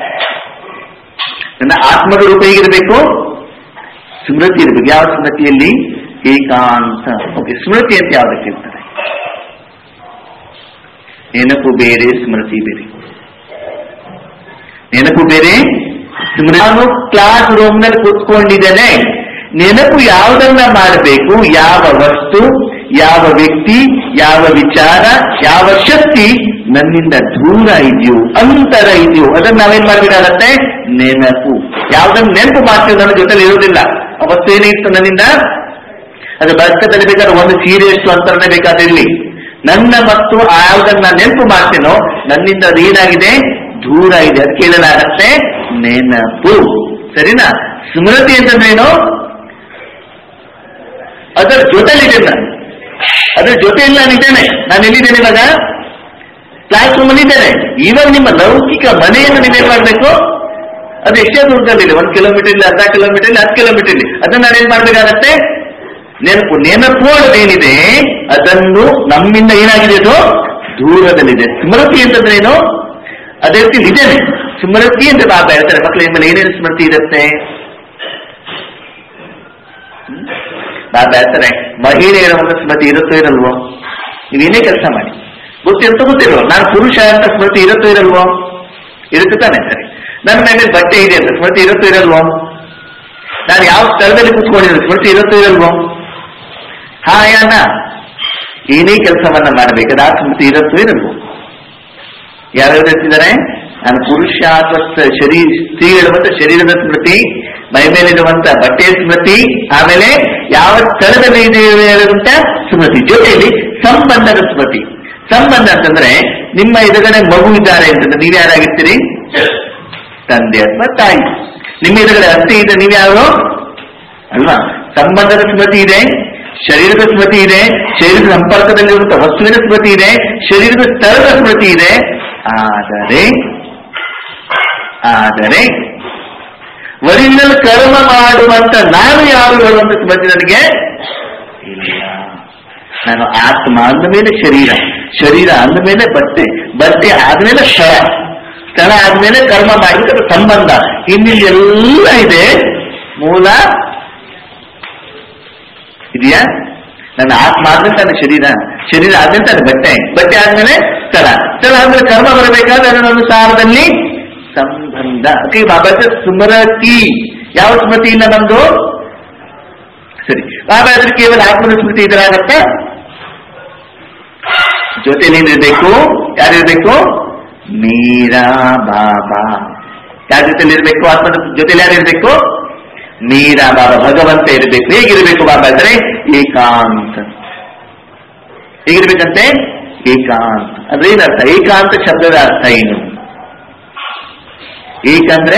ನನ್ನ ಆತ್ಮದ ರೂಪ ಹೇಗಿರಬೇಕು? ಸ್ಮೃತಿ ಇರಬೇಕು. ಯಾವ ಸ್ಮೃತಿಯಲ್ಲಿ? ಏಕಾಂತ. ಓಕೆ, ಸ್ಮೃತಿ ಅಂತ ಯಾವ್ದಕ್ಕೆ ಇರ್ತಾರೆ? ನೆನಪು ಬೇರೆ, ಸ್ಮೃತಿ ಬೇರೆ. ನೆನಪು ಬೇರೆ, ಸ್ಮೃತಿ. ನಾನು ಕ್ಲಾಸ್ ರೂಮ್ ನಲ್ಲಿ ಕೂತ್ಕೊಂಡಿದ್ದೇನೆ, ನೆನಪು ಯಾವುದನ್ನ ಮಾಡಬೇಕು, ಯಾವ ವಸ್ತು, ಯಾವ ವ್ಯಕ್ತಿ, ಯಾವ ವಿಚಾರ, ಯಾವ ಶಕ್ತಿ ನನ್ನಿಂದ ದೂರ ಇದೆಯೋ, ಅಂತರ ಇದೆಯೋ ಅದನ್ನ ನಾವೇನ್ ಮಾಡ್ಬೇಕಾಗತ್ತೆ? ನೆನಪು. ಯಾವ್ದನ್ನ ನೆನಪು ಮಾಡ್ತೀವಿ ನನ್ನ ಜೊತೆಲಿ ಇರುವುದಿಲ್ಲ. ಆ ವಸ್ತು ಏನಿತ್ತು ನನ್ನಿಂದ, ಅದು ಬರ್ತದಲ್ಲಿ ಬೇಕಾದ್ರೆ ಒಂದು ಸೀರಿಯಸ್ ಅಂತರನೇ ಬೇಕಾದಿರ್ಲಿ, ನನ್ನ ಮತ್ತು ಯಾವುದನ್ನ ನೆನಪು ಮಾಡ್ತೇನೋ ನನ್ನಿಂದ ಅದೇನಾಗಿದೆ, ದೂರ ಇದೆ. ಅದು ಕೇಳಲಾಗತ್ತೆ ನೆನಪು. ಸರಿನಾ? ಸ್ಮೃತಿ ಅಂತಂದ್ರೇನು? ಅದರ ಜೊತೆಲಿದ್ದೇನೆ ನಾನು, ಅದ್ರ ಜೊತೆಯಲ್ಲಿ ನಾನಿದ್ದೇನೆ. ನಾನು ಎಲ್ಲಿದ್ದೇನೆ ಇವಾಗ? ಕ್ಲಾಸ್ ರೂಮ್ ಅಲ್ಲಿ ಇದ್ದೇನೆ. ಇವಾಗ ನಿಮ್ಮ ಲೌಕಿಕ ಮನೆಯನ್ನು ನೀವೇನ್ ಮಾಡ್ಬೇಕು? ಅದು ಎಷ್ಟೇ ದೂರದಲ್ಲಿದೆ, ಒಂದ್ ಕಿಲೋಮೀಟರ್ ಇಲ್ಲಿ, ಅರ್ಧ ಕಿಲೋಮೀಟರ್ ಇಲ್ಲಿ, ಹತ್ತು ಕಿಲೋಮೀಟರ್ ಇಲ್ಲಿ, ಅದನ್ನ ನಾನೇನ್ ಮಾಡ್ಬೇಕಾಗತ್ತೆ? ನೆನಪು ನೆನಪು ಅನ್ನೋದೇನಿದೆ ಅದನ್ನು ನಮ್ಮಿಂದ ಏನಾಗಿದೆ, ಅದು ದೂರದಲ್ಲಿದೆ. ಸ್ಮೃತಿ ಅಂತಂದ್ರೆ ಏನು? ಅದೇ ರೀತಿ ಇದ್ದೇನೆ. ಸ್ಮೃತಿ ಅಂತ ಬಾಬಾ ಹೇಳ್ತಾರೆ, ಮಕ್ಕಳು ನಿಮ್ಮಲ್ಲಿ ಏನೇನು ಸ್ಮೃತಿ ಇರುತ್ತೆ? ಬಾಬಾ ಹೇಳ್ತಾರೆ, ಮಹಿಳೆಯರ ಒಂದು ಸ್ಮೃತಿ ಇರುತ್ತೋ ಇರಲ್ವೋ? ನೀವೇನೇ ಕೆಲಸ ಮಾಡಿ ಗೊತ್ತಿರುತ್ತೋ ಗೊತ್ತಿಲ್ವೋ? ನಾನು ಪುರುಷ ಅಂತ ಸ್ಮೃತಿ ಇರುತ್ತೋ ಇರಲ್ವೋ? ಇರುತ್ತೆ ತಾನೆ? ಸರಿ, ನನ್ನ ಮೇಲೆ ಬಟ್ಟೆ ಇದೆ ಅಂತ ಸ್ಮೃತಿ ಇರುತ್ತೋ ಇರಲ್ವೋ? ನಾನು ಯಾವ ಸ್ಥಳದಲ್ಲಿ ಕೂತ್ಕೊಂಡಿರೋ ಸ್ಮೃತಿ ಇರುತ್ತೋ ಇರಲ್ವೋ? ಹಾ ಯಾನ ಏನೇ ಕೆಲಸವನ್ನ ಮಾಡಬೇಕಾದ ಆ ಸ್ಮೃತಿ ಇರುತ್ತೋ ಇರಲ್ವೋ? ಯಾರ್ಯಾರು ಹೇಳ್ತಿದ್ದಾರೆ? ನಾನು ಪುರುಷ ಅಥವಾ ಶರೀರ, ಸ್ತ್ರೀ ಹೇಳುವಂತ ಶರೀರದ ಸ್ಮೃತಿ, ಮೈ ಮೇಲಿರುವಂತ ಬಟ್ಟೆಯ ಸ್ಮೃತಿ, ಆಮೇಲೆ ಯಾವ ಸ್ಥಳದಲ್ಲಿ ಇದೆ ಹೇಳುವಂತ ಸ್ಮೃತಿ, ಜೊತೆಯಲ್ಲಿ ಸಂಬಂಧದ ಸ್ಮೃತಿ. ಸಂಬಂಧ ಅಂತಂದ್ರೆ ನಿಮ್ಮ ಎದುರುಗಡೆ ಮಗು ಇದ್ದಾರೆ ಅಂತಂದ್ರೆ ನೀವ್ ಯಾರಾಗಿರ್ತೀರಿ? ತಂದೆ ಅಥವಾ ತಾಯಿ. ನಿಮ್ಮ ಎದುರುಗಡೆ ಅತ್ತೆ ಇದೆ, ನೀವ್ಯಾರು ಅಲ್ವಾ? ಸಂಬಂಧದ ಸ್ಮೃತಿ ಇದೆ, ಶರೀರದ ಸ್ಮೃತಿ ಇದೆ, ಶರೀರದ ಸಂಪರ್ಕದಲ್ಲಿರುವಂತಹ ವಸ್ತುವಿನ ಸ್ಮೃತಿ ಇದೆ, ಶರೀರದ ಸ್ಥಳದ ಸ್ಮೃತಿ ಇದೆ. ಆದರೆ ಆದರೆ ಒರಿಜಿನಲ್ ಕರ್ಮ ಮಾಡುವಂತ ನಾನು ಯಾರು ಹೇಳುವಂತ ಸ್ಮೃತಿ ನನಗೆ ಇಲ್ಲ. ನಾನು ಆತ್ಮ ಅಂದ ಮೇಲೆ ಶರೀರ, ಶರೀರ ಅಂದ ಮೇಲೆ ಬಟ್ಟೆ, ಬಟ್ಟೆ ಆದ್ಮೇಲೆ ಸ್ಥಳ, ಸ್ಥಳ ಆದ್ಮೇಲೆ ಕರ್ಮ ಮಾಡಲಿಕ್ಕೆ ಸಂಬಂಧ, ಹಿಂದಿನ ಇದೆ. ಮೂಲ ಇದೆಯಾ? ನನ್ನ ಆತ್ಮ ಆದ್ಮೇಲೆ ತಾನೆ ಶರೀರ, ಶರೀರ ಆದ್ಮೇಲೆ ತಾನೆ ಬಟ್ಟೆ, ಬಟ್ಟೆ ಆದ್ಮೇಲೆ ಸ್ಥಳ, ಸ್ಥಳ ಆದ್ಮೇಲೆ ಕರ್ಮ ಬರಬೇಕಾದ್ರೆ ಅದನ್ನೊಂದು ಸಾರದಲ್ಲಿ ಸಂಬಂಧ. ಬಾಬಾ ಸ್ಮೃತಿ, ಯಾವ ಸ್ಮೃತಿ ಇಲ್ಲ ನಮ್ದು? ಸರಿ, ಬಾಬಾ ಆದ್ರೆ ಕೇವಲ ಆತ್ಮನ ಸ್ಮೃತಿ ಇದ್ರಾಗತ್ತೆ. ಜೊತೆಲಿ ಏನಿರ್ಬೇಕು? ಯಾರಿರ್ಬೇಕು? ಮೀರಾ ಬಾಬಾ. ಯಾರ ಜೊತೆಲಿ ಇರ್ಬೇಕು? ಆತ್ಮನ ಜೊತೆಲಿ ಯಾರಿರ್ಬೇಕು? ಮೀರಾ ಬಾಬಾ, ಭಗವಂತ ಇರಬೇಕು. ಹೇಗಿರ್ಬೇಕು ಬಾಬಾ ಅಂದ್ರೆ? ಏಕಾಂತ. ಹೇಗಿರ್ಬೇಕಂತೆ? ಏಕಾಂತ. ಅಂದ್ರೆ ಏನರ್ಥ? ಏಕಾಂತ ಶಬ್ದದ ಅರ್ಥ ಏನು? ಏಕಂದ್ರೆ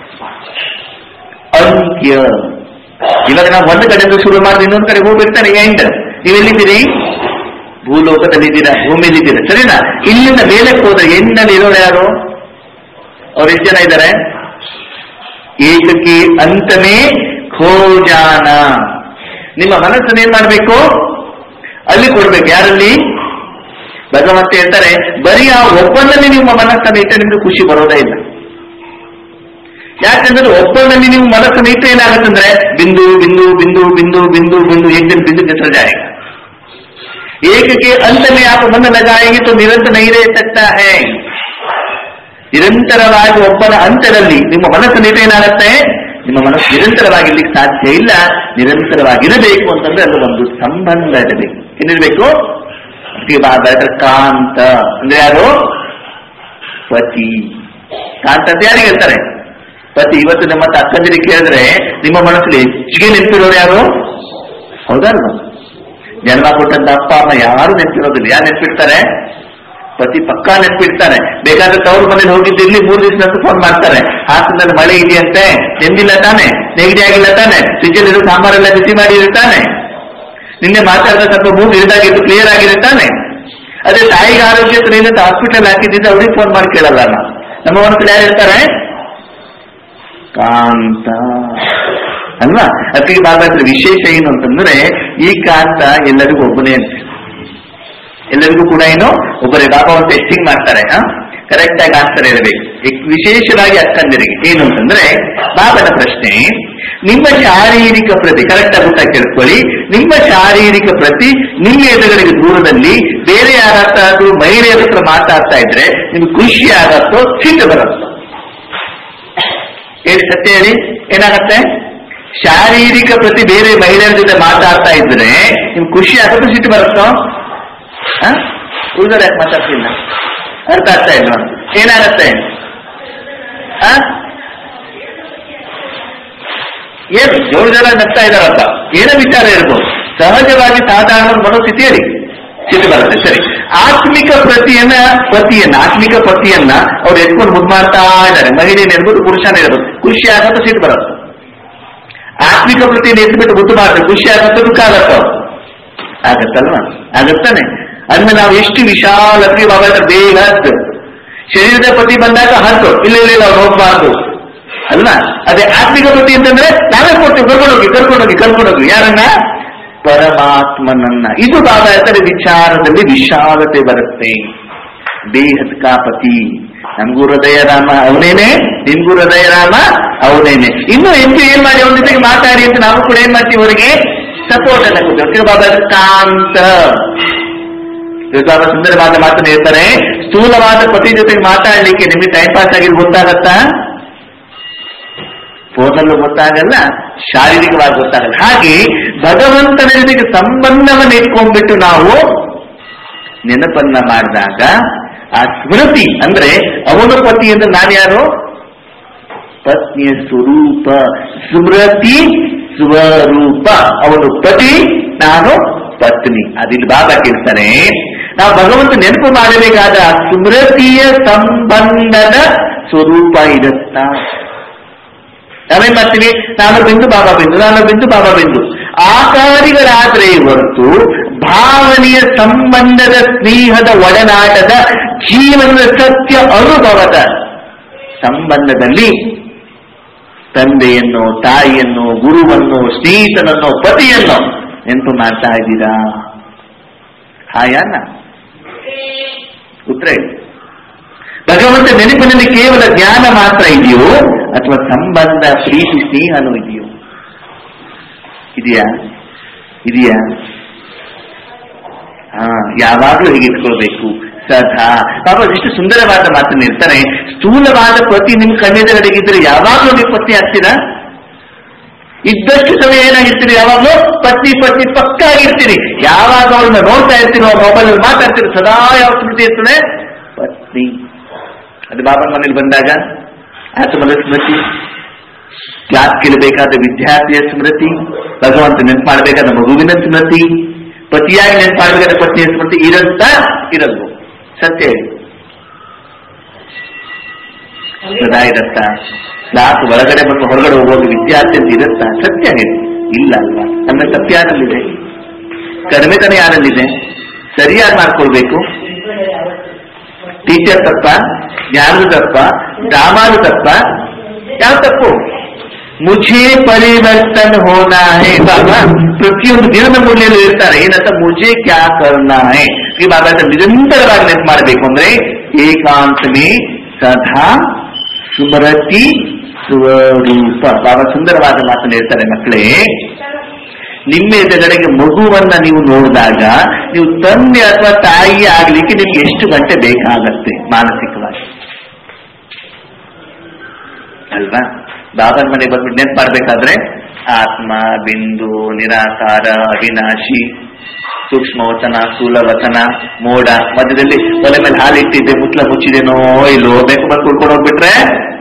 ಅಂತ್ಯ. ಇವಾಗ ನಾವು ಒಂದು ಕಡೆಯಿಂದ ಶುರು ಮಾಡಿ ಇನ್ನೊಂದು ಕಡೆ ಹೋಗ್ಬಿಡ್ತಾನೆ ಎಂಡ್. ನೀವೆಲ್ಲಿದ್ದೀರಿ? ಭೂಲೋಕದಲ್ಲಿದ್ದೀರಾ, ಭೂಮಿಯಲ್ಲಿದ್ದೀರಾ, ಸರಿನಾ? ಇಲ್ಲಿಂದ ಮೇಲಕ್ಕೆ ಹೋದ್ರೆ ಎಂಡ್ನಲ್ಲಿ ಇರೋರು ಯಾರು? ಅವ್ರು ಎಷ್ಟು ಜನ ಇದ್ದಾರೆ? ಏಕಕ್ಕೆ ಅಂತಮೇ ಖೋಜಾನ. ನಿಮ್ಮ ಮನಸ್ಸನ್ನು ಏನ್ ಮಾಡ್ಬೇಕು? ಅಲ್ಲಿ ಕೊಡ್ಬೇಕು. ಯಾರಲ್ಲಿ? ಭಗವಂತ ಹೇಳ್ತಾರೆ, ಬರೀ ಆ ಒಬ್ಬನಲ್ಲಿ ನಿಮ್ಮ ಮನಸ್ಸನ್ನು ಇಟ್ಟರೆ ನಿಮ್ಗೆ ಖುಷಿ ಬರೋದೇ ಇಲ್ಲ. ಯಾಕಂದ್ರೆ ಒಬ್ಬನಲ್ಲಿ ನೀವು ಮನಸ್ಸನ್ನು ಇಟ್ಟರೆ ಏನಾಗುತ್ತಂದ್ರೆ ಬಿಂದು ಬಿಂದು ಬಿಂದು ಬಿಂದು ಬಿಂದು ಬಿಂದು एक दिन बिंदु जैसा जाएगा. एक के अंत में आप मन लगाएंगे तो निरंतर नहीं रह सकता है. ನಿರಂತರವಾಗಿ ಒಬ್ಬನ ಅಂತರಲ್ಲಿ ನಿಮ್ಮ ಮನಸ್ಸನ್ನು ಇಟ್ಟರೆ ಏನಾಗುತ್ತೆ? ನಿಮ್ಮ ಮನಸ್ಸು ನಿರಂತರವಾಗಿರ್ಲಿಕ್ಕೆ ಸಾಧ್ಯ ಇಲ್ಲ. ನಿರಂತರವಾಗಿರಬೇಕು ಅಂತಂದ್ರೆ ಅದು ಒಂದು ಸಂಬಂಧ ಇರಬೇಕು. ಏನಿರ್ಬೇಕು? ಕಾಂತ ಅಂದ್ರೆ ಯಾರು? ಪತಿ. ಕಾಂತ ಅಂತ ಯಾರಿಗೆ ಹೇಳ್ತಾರೆ? ಪತಿ. ಇವತ್ತು ನಮ್ಮ ಅಕ್ಕಂದಿರಿಗೆ ಕೇಳಿದ್ರೆ ನಿಮ್ಮ ಮನಸ್ಸಲ್ಲಿ ಹೆಚ್ಚಿಗೆ ನೆನಪಿರೋರು ಯಾರು? ಹೌದಲ್ವ? ಜನ್ಮ ಕೊಟ್ಟಂತ ಅಪ್ಪ ಅಮ್ಮ ಯಾರು ನೆನಪಿರೋದಿಲ್ಲ. ಯಾರು ನೆನಪಿಡ್ತಾರೆ? ಪತಿ ಪಕ್ಕಾ ನೆನಪಿಡ್ತಾರೆ. ಬೇಕಾದ್ರೆ ತವ್ರ ಮನೇಲಿ ಹೋಗಿದ್ದಿರ್ಲಿ, ಮೂರು ದಿವಸ ನಂತರ ಫೋನ್ ಮಾಡ್ತಾರೆ, ಹಾಸನದಲ್ಲಿ ಮಳೆ ಇದೆಯಂತೆ, ಎಂದಿಲ್ಲ ತಾನೆ, ನೆಗಡಿ ಆಗಿಲ್ಲ ತಾನೆ, ಫ್ರಿಜ್ಜಲ್ಲಿ ಇರೋ ಸಾಂಬಾರೆಲ್ಲ ಬಿಸಿ ಮಾಡಿ ಇರ್ತಾನೆ, ನಿನ್ನೆ ಮಾತಾಡಿದ ಸ್ವಲ್ಪ ಮೂಗು ಇರಿದಾಗಿದ್ದು ಕ್ಲಿಯರ್ ಆಗಿರುತ್ತಾನೆ. ಅದೇ ತಾಯಿಗೆ ಆರೋಗ್ಯ ಏನಂತ ಹಾಸ್ಪಿಟಲ್ ಹಾಕಿದ್ದಿದ್ದು ಅವ್ರಿಗೆ ಫೋನ್ ಮಾಡಿ ಕೇಳಲ್ಲ. ನಮ್ಮ ಮನಸ್ಸಲ್ಲಿ ಯಾರು ಇರ್ತಾರೆ? ಕಾಂತ ಅಲ್ವಾ? ಅದಕ್ಕೆ ಬಾಬಾ ವಿಶೇಷ ಏನು ಅಂತಂದ್ರೆ ಈ ಕಾಂತ ಎಲ್ಲರಿಗೂ ಒಬ್ಬನೇ ಅಂತ, ಎಲ್ಲರಿಗೂ ಕೂಡ ಏನು ಒಬ್ಬರೇ. ಬಾಬಾ ಒಂದು ಟೆಸ್ಟಿಂಗ್ ಮಾಡ್ತಾರೆ, ಕರೆಕ್ಟ್ ಆಗಿ ಆನ್ಸರ್ ಇರಬೇಕು. ವಿಶೇಷವಾಗಿ ಅಕ್ಕಂದರಿಗೆ ಏನು ಅಂತಂದ್ರೆ ಬಾಬನ ಪ್ರಶ್ನೆ, ನಿಮ್ಮ ಶಾರೀರಿಕ ಪ್ರತಿ ಕರೆಕ್ಟ್ ಆಗಿ ಊಟ ಕೇಳ್ಕೊಳ್ಳಿ, ನಿಮ್ಮ ಶಾರೀರಿಕ ಪ್ರತಿ ನಿಮ್ಮ ಎದುರುಗಳಿಗೆ ದೂರದಲ್ಲಿ ಬೇರೆ ಯಾರಾದ್ರೂ ಮಹಿಳೆಯರ ಹತ್ರ ಮಾತಾಡ್ತಾ ಇದ್ರೆ ನಿಮ್ಗೆ ಖುಷಿ ಆಗತ್ತೋ ಸಿಟ್ಟು ಬರುತ್ತೋ? ಹೇಳಿ, ಸತ್ಯ ಹೇಳಿ, ಏನಾಗತ್ತೆ? ಶಾರೀರಿಕ ಪ್ರತಿ ಬೇರೆ ಮಹಿಳೆಯರ ಜೊತೆ ಮಾತಾಡ್ತಾ ಇದ್ರೆ ನಿಮ್ಗೆ ಖುಷಿ ಆಗತ್ತೋ ಸಿಟ್ಟು ಬರುತ್ತೋ? ಉಳಿದವ್ರು ಯಾಕೆ ಮಾತಾಡ್ತಿಲ್ಲ? ಅರ್ಥ ಆಗ್ತಾ ಇಲ್ವಾ? ಏನಾಗತ್ತೆ? ಏನು ಜೋರು ಜನ ನಗ್ತಾ ಇದಾರಪ್ಪ, ಏನೋ ವಿಚಾರ ಇರ್ಬೋದು. ಸಹಜವಾಗಿ ಸಾಧಾರಣ ಮನೋಸ್ಥಿತಿಯಲ್ಲಿ ಸಿಟ್ಟು ಬರುತ್ತೆ. ಸರಿ, ಆತ್ಮಿಕ ಪ್ರತಿಯನ್ನ ಪತಿಯನ್ನ ಆತ್ಮಿಕ ಪತಿಯನ್ನ ಅವ್ರು ಎತ್ಕೊಂಡು ಮುದ್ದು ಮಾಡ್ತಾ ಇದ್ದಾರೆ. ಮಹಿಳೆಯನ್ನ ಇರ್ಬೋದು, ಪುರುಷನ ಇರ್ಬೋದು, ಖುಷಿ ಆಗತ್ತೋ ಸಿಟ್ಟು ಬರುತ್ತೆ? ಆತ್ಮ ಆತ್ಮಿಕ ವೃತ್ತಿಯನ್ನು ಎತ್ಬಿಟ್ಟು ಮುದ್ದು ಮಾಡಿದ್ರೆ ಖುಷಿ ಆಗತ್ತೋ ದುಃಖ ಆಗತ್ತೋ? ಆಗತ್ತಲ್ವಾ? ಆಗತ್ತಾನೆ. ಅದನ್ನ ನಾವು ಎಷ್ಟು ವಿಶಾಲತೆ ಬಾಬಾ ಬೇಗ ಹತ್ತು ಶರೀರದ ಪ್ರತಿ ಬಂದಾಗ ಹತ್ತು ಇಲ್ಲ ಇಲ್ಲ ಇಲ್ಲ ಅವ್ರು ಹೋಗ್ಬಾರ್ದು ಅಲ್ವಾ? ಅದೇ ಆತ್ಮಿಕ ವೃತ್ತಿ ಅಂತಂದ್ರೆ ನಾವೇ ಕೊಡ್ತೀವಿ, ಕರ್ಕೊಂಡೋಗಿ ಕರ್ಕೊಂಡೋಗಿ ಕರ್ಕೊಂಡೋಗಿ ಯಾರನ್ನ? ಪರಮಾತ್ಮನನ್ನ. ಇದು ಬಾಬಾ ಹೇಳ್ತಾರೆ ವಿಚಾರದಲ್ಲಿ ವಿಶಾಲತೆ ಬರುತ್ತೆ. ಬೇಹದ್ ಕಾಪತಿ, ನಮ್ಗೂ ಹೃದಯ ರಾಮ ಅವನೇನೆ, ನಿಮ್ಗೂ ಹೃದಯ ರಾಮ ಅವನೇನೆ. ಇನ್ನು ಹೆಚ್ಚು ಏನ್ ಮಾಡಿ ಅವನ ಜೊತೆಗೆ ಮಾತಾಡಿ ಅಂತ ನಾವು ಕೂಡ ಏನ್ ಮಾಡ್ತೀವಿ, ಅವರಿಗೆ ಸಪೋರ್ಟ್ ಅನ್ನ ಕೊಡ್ತೀವಿ. ಬಾಬಾ ಕಾಂತ ಬಾಬಾ ಸುಂದರವಾದ ಮಾತನ್ನು ಹೇಳ್ತಾರೆ, ಸ್ಥೂಲವಾದ ಪತಿ ಜೊತೆಗೆ ಮಾತಾಡ್ಲಿಕ್ಕೆ ನಿಮ್ಗೆ ಟೈಮ್ ಪಾಸ್ ಆಗಿದ್ದು ಗೊತ್ತಾಗತ್ತಾ? ಫೋನಲ್ಲೂ ಗೊತ್ತಾಗಲ್ಲ, ಶಾರೀರಿಕವಾಗಿ ಗೊತ್ತಾಗಲ್ಲ. ಹಾಗೆ ಭಗವಂತನ ಜೊತೆಗೆ ಸಂಬಂಧವನ್ನು ಇಟ್ಕೊಂಡ್ಬಿಟ್ಟು ನಾವು ನೆನಪನ್ನ ಮಾಡಿದಾಗ ಆ ಸ್ಮೃತಿ ಅಂದ್ರೆ ಅವನ ಪತಿ ಅಂದ್ರೆ ನಾನು ಯಾರು? ಪತ್ನಿಯ ಸ್ವರೂಪ. ಸ್ಮೃತಿ ಸ್ವರೂಪ, ಅವನು ಪತಿ, ನಾನು ಪತ್ನಿ. ಅದಿಲ್ಲಿ ಬಾಬಾ ಕೇಳ್ತಾನೆ, ನಾವು ಭಗವಂತ ನೆನಪು ಮಾಡಬೇಕಾದ ಸ್ಮೃತಿಯ ಸಂಬಂಧದ ಸ್ವರೂಪ ಇರುತ್ತಾ? ನಾವೇನ್ ಮಾಡ್ತೀವಿ, ನಾನು ಬಿಂದು ಬಾಬಾ ಬಿಂದು, ನಾನು ಬಿಂದು ಬಾಬಾ ಬಿಂದು ಆಕಾರಿಗಳಾದ್ರೆ ಹೊರತು ಭಾವನೆಯ ಸಂಬಂಧದ ಸ್ನೇಹದ ಒಡನಾಟದ ಜೀವನದ ಸತ್ಯ ಅನುಭವದ ಸಂಬಂಧದಲ್ಲಿ ತಂದೆಯನ್ನು, ತಾಯಿಯನ್ನು, ಗುರುವನ್ನು, ಸ್ನೇಹಿತನನ್ನು, ಪತಿಯನ್ನು ನೆನಪು ಮಾಡ್ತಾ ಇದ್ದೀರಾ? ಹಾಯಾನ ಉತ್ತರ ಇದೆ. ಭಗವಂತ ನೆನಪಿನಲ್ಲಿ ಕೇವಲ ಜ್ಞಾನ ಮಾತ್ರ ಇದೆಯೋ ಅಥವಾ ಸಂಬಂಧ, ಪ್ರೀತಿ, ಸ್ನೇಹನೂ ಇದೆಯೋ? ಇದೆಯಾ? ಇದೆಯಾ? ಹಾ, ಯಾವಾಗ್ಲೂ ಹೀಗೆ ಇಟ್ಕೊಳ್ಬೇಕು ಸದಾ. ಪಾಪ ಎಷ್ಟು ಸುಂದರವಾದ ಮಾತನ್ನು ಇರ್ತಾರೆ. ಸ್ಥೂಲವಾದ ಪತಿ ನಿಮ್ ಕಣ್ಣೆದುರಡೆಗಿದ್ರೆ ಯಾವಾಗ್ಲೂ ನೀವು ಪತ್ನಿ ಆಗ್ತೀರಾ? ಇದ್ದಷ್ಟು ಸಮಯ ಏನಾಗಿರ್ತೀರಿ? ಯಾವಾಗ್ಲೂ ಪತ್ನಿ ಪತ್ನಿ ಪಕ್ಕ ಆಗಿರ್ತೀರಿ. ಯಾವಾಗ ಅವ್ರನ್ನ ನೋಡ್ತಾ ಇರ್ತೀರೋ, ಮೊಬೈಲ್ ಅಲ್ಲಿ ಮಾತಾಡ್ತೀರೋ, ಸದಾ ಯಾವ ಸ್ಮೃತಿ ಇರ್ತದೆ? ಪತ್ನಿ. ಅದು ಬಾಬನ ಮನೇಲಿ ಬಂದಾಗ ಆತ್ಮದ ಸ್ಮೃತಿ, ಕ್ಲಾಸ್ ಕೇಳಬೇಕಾದ ವಿದ್ಯಾರ್ಥಿಯ ಸ್ಮೃತಿ, ಭಗವಂತ ನೆನಪು ಮಾಡಬೇಕಾದ ಮಗುವಿನ ಸ್ಮೃತಿ, ಪತಿಯಾಗಿ ನೆನಪು ಮಾಡಬೇಕಾದ ಪತ್ನಿಯ ಸ್ಮೃತಿ ಇರಂತ ಇರಲ್ವು? ಸತ್ಯ ಸದಾ ಇರತ್ತ? ಕ್ಲಾಸ್ ಒಳಗಡೆ ಬಂದು ಹೊರಗಡೆ ಹೋಗುವಾಗ ವಿದ್ಯಾರ್ಥಿ ಅಂತ ಇರತ್ತ? ಸತ್ಯ ಇಲ್ಲ ಅಲ್ವಾ? ನಮ್ಮ ತಪ್ಪು ಯಾರಲ್ಲಿದೆ? ಕಡಿಮೆತನ ಯಾರಲ್ಲಿದೆ? ಸರಿಯಾಗಿ ಮಾಡ್ಕೊಳ್ಬೇಕು. ಟೀಚರ್ ತಪ್ಪ, ಜ್ಞಾನದ ತಪ್ಪ, ಡ್ರಾಮಾನು ತಪ್ಪ? ಯಾವ ತಪ್ಪು? ಮುझे ಪರಿವರ್ತನ ಹೋನಾ ಹೇ ಬಾಬಾ ಪ್ರತಿಯೊಂದು ದಿನದ ಮೂಲೆಯಲ್ಲೂ ಇರ್ತಾರೆ. ಏನಂತ? ಮುझे ಕ್ಯಾ ಕರ್ನಾ ಹೇ. ಈ ಬಾಬಾ ನಿರಂತರವಾಗಿ ನೆನಪು ಮಾಡಬೇಕು ಅಂದ್ರೆ ಏಕಾಂತನೇ ಸದಾ ಸ್ಮೃತಿ ಸ್ವರೂಪ. ಬಾಬಾ ಸುಂದರವಾದ ಮಾತನ್ನು ಹೇಳ್ತಾರೆ, ಮಕ್ಕಳೇ ನಿಮ್ಮ ಎದುರುಗಡೆಗೆ ಮಗುವನ್ನ ನೀವು ನೋಡಿದಾಗ ನೀವು ತಂದೆ ಅಥವಾ ತಾಯಿ ಆಗ್ಲಿಕ್ಕೆ ನಿಮ್ಗೆ ಎಷ್ಟು ಗಂಟೆ ಬೇಕಾಗತ್ತೆ ಮಾನಸಿಕವಾಗಿ ಅಲ್ವಾ? ಬಾಬನ ಮನೆಗೆ ಬಂದ್ಬಿಟ್ಟು ನೆನ್ಪು ಮಾಡ್ಬೇಕಾದ್ರೆ ಆತ್ಮ, ಬಿಂದು, ನಿರಾಕಾರ, ಅವಿನಾಶಿ, ಸೂಕ್ಷ್ಮ ವಚನ, ಸ್ಥೂಲ ವಚನ, ಮೋಡ, ಮಧ್ಯದಲ್ಲಿ ಒಲೆ ಮೇಲೆ ಹಾಲಿಟ್ಟಿದ್ದೆ, ಮುಟ್ಲ ಮುಚ್ಚಿದೇನೋ ಇಲ್ಲೋ ಬೇಕು ಬಂದು ಕುಡ್ಕೊಂಡು ಹೋಗ್ಬಿಟ್ರೆ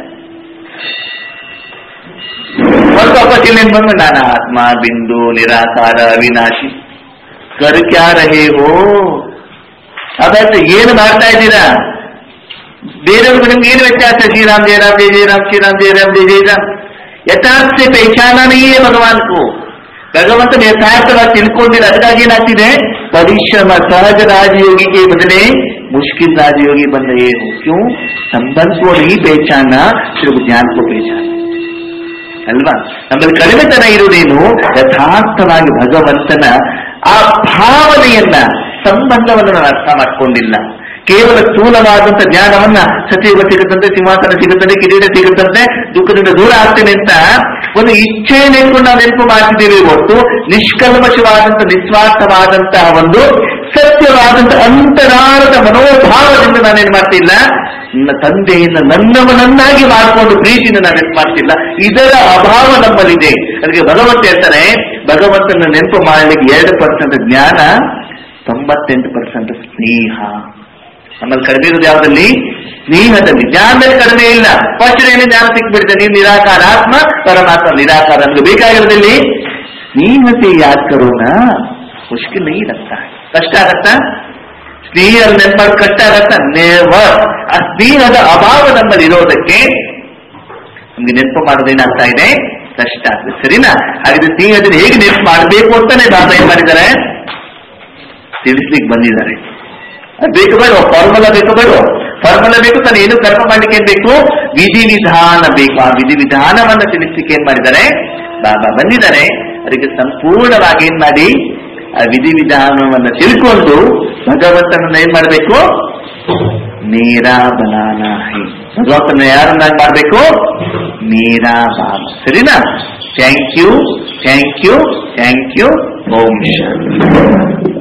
ಒಂದು ವಾಪಸ್ ಇಲ್ಲೇನು ಬಂದು ನಾನು ಆತ್ಮ, ಬಿಂದು, ನಿರಾಕಾರ, ಅವಿನಾಶಿ ಕರ್ ಕ್ಯಾ ರಹೇ ಹೋ? ಅದಾಯ್ತು, ಏನು ಮಾಡ್ತಾ ಇದ್ದೀರಾ? ಬೇರೆಯವ್ರಿಗೆ ನಿಮ್ಗೆ ಏನು ವ್ಯತ್ಯಾಸ? ಶ್ರೀರಾಮ್ ಜಯ ರಾಮ್ ಜಯ ಜಯ ರಾಮ್, ಶ್ರೀರಾಮ್ ಜಯ ರಾಮ್ ಜಯ ಜಯ ರಾಮ್. ಯಥಾರ್ಥ से पहचाना नहीं है भगवान को. ಭಗವಂತನ ಯಥಾರ್ಥವಾಗಿ ತಿಳ್ಕೊಂಡಿಲ್ಲ. ಅದಕ್ಕಾಗಿ ಏನಾಗ್ತಿದೆ? ಪರಿಶ್ರಮ. ಸಹಜ ರಾಜಯೋಗಿಗೆ ಬದಲೇ मुश्किल राजयोगी बन रहे हो. क्यों? संबंध को नहीं पहचाना, सिर्फ ज्ञान को पहचाना ಅಲ್ವಾ? ನಮ್ಮಲ್ಲಿ ಕಡಿಮೆತನ ಇರುವುದೇನು? ಯಥಾರ್ಥವಾಗಿ ಭಗವಂತನ ಆ ಭಾವನೆಯನ್ನ, ಸಂಬಂಧವನ್ನು ನಾನು ಅರ್ಥ ಮಾಡ್ಕೊಂಡಿಲ್ಲ. ಕೇವಲ ಸ್ಥೂಲವಾದಂತ ಜ್ಞಾನವನ್ನ ಸಚಿವ ಸಿಗುತ್ತಂತೆ, ಸಿಂಹಾಸನ ಸಿಗುತ್ತದೆ, ಕಿರೀಟ ಸಿಗುತ್ತಂತೆ, ದುಃಖದಿಂದ ದೂರ ಆಗ್ತೇನೆ ಅಂತ ಒಂದು ಇಚ್ಛೆಯನ್ನು ಇಟ್ಕೊಂಡು ನಾವು ನೆನಪು ಮಾಡ್ತಿದ್ದೇವೆ ಹೊರತು ನಿಷ್ಕಲ್ಮಶವಾದಂತ, ನಿಸ್ವಾರ್ಥವಾದಂತಹ ಒಂದು ಸತ್ಯವಾದಂತ ಅಂತರಾಳದ ಮನೋಭಾವದಿಂದ ನಾನೇನ್ ಮಾಡ್ತಿಲ್ಲ. ನನ್ನ ತಂದೆಯಿಂದ ನನ್ನವನನ್ನಾಗಿ ಮಾಡಿಕೊಂಡು ಪ್ರೀತಿಯಿಂದ ನಾನು ನೆನಪು ಮಾಡ್ತಿಲ್ಲ. ಇದರ ಅಭಾವ ನಮ್ಮಲ್ಲಿದೆ. ಅದಕ್ಕೆ ಭಗವಂತ ಹೇಳ್ತಾನೆ, ಭಗವಂತನ ನೆನಪು ಮಾಡಲಿಕ್ಕೆ ಎರಡು ಪರ್ಸೆಂಟ್ ಜ್ಞಾನ, ತೊಂಬತ್ತೆಂಟು ಪರ್ಸೆಂಟ್ ಸ್ನೇಹ. ನಮ್ಮಲ್ಲಿ ಕಡಿಮೆ ಇರೋದು ಯಾವುದಲ್ಲಿ? ಸ್ನೇಹದಲ್ಲಿ. ಜ್ಞಾನದಲ್ಲಿ ಕಡಿಮೆ ಇಲ್ಲ. ಫಸ್ಟ್ ಏನು ಜ್ಞಾನ ಸಿಕ್ಬಿಡ್ತದೆ, ನೀವು ನಿರಾಕಾರ ಆತ್ಮ, ಪರಮಾತ್ಮ ನಿರಾಕಾರ. ನಮ್ಗೆ ಬೇಕಾಗಿರೋದಲ್ಲಿ ಸ್ನೇಹತೆ ಯಾದ್ ಕರೋಣ ಮುಷ್ಕಿಲ್ ನಹೀ ಲಗ್ತಾ. ಕಷ್ಟ ಆಗತ್ತಾ? ಸ್ನೇಹ ನೆನಪಾಡು ಕಷ್ಟ ಆಗತ್ತಾ? ನೇವರ್. ಆ ಸ್ನೇಹದ ಅಭಾವ ನಮ್ಮಲ್ಲಿ ಇರೋದಕ್ಕೆ ನಮ್ಗೆ ನೆನಪು ಮಾಡೋದೇನಾಗ್ತಾ ಇದೆ? ಕಷ್ಟ ಆಗುತ್ತೆ. ಸರಿನಾ? ಹಾಗಾದ್ರೆ ನೀ ಅದನ್ನ ಹೇಗೆ ನೆನಪು ಮಾಡಬೇಕು ಅಂತಾನೆ ಬಾಬಾ ಏನ್ ಮಾಡಿದ್ದಾರೆ, ತಿಳಿಸ್ಲಿಕ್ಕೆ ಬಂದಿದ್ದಾರೆ. ಅದು ಬೇಕು ಬೇಡ, ಫಾರ್ಮುಲಾ ಬೇಕು ಬೇಡ, ಫಾರ್ಮುಲಾ ಬೇಕು ತಾನು ಏನು ಕರ್ಮ ಮಾಡ್ಲಿಕ್ಕೆ ಏನ್ ಬೇಕು, ವಿಧಿವಿಧಾನ ಬೇಕು. ಆ ವಿಧಿವಿಧಾನವನ್ನ ತಿಳಿಸ್ಲಿಕ್ಕೆ ಏನ್ ಮಾಡಿದ್ದಾರೆ, ಬಾಬಾ ಬಂದಿದ್ದಾರೆ. ಅದಕ್ಕೆ ಸಂಪೂರ್ಣವಾಗಿ ಏನ್ ಮಾಡಿ ಆ ವಿಧಿವಿಧಾನವನ್ನ ತಿಳ್ಕೊಂಡು ಭಗವಂತನನ್ನ ಏನ್ ಮಾಡ್ಬೇಕು, ಮೇರಾ ಬನಾನಾ ಹೈ, ಭಗವಂತನ ಯಾರನ್ನಾಗಿ ಮಾಡ್ಬೇಕು, ಮೇರಾ ಬಾಬಾ. ಸರಿನಾ? Thank you, thank you, thank you. ಓಂ ಶಾಂತಿ.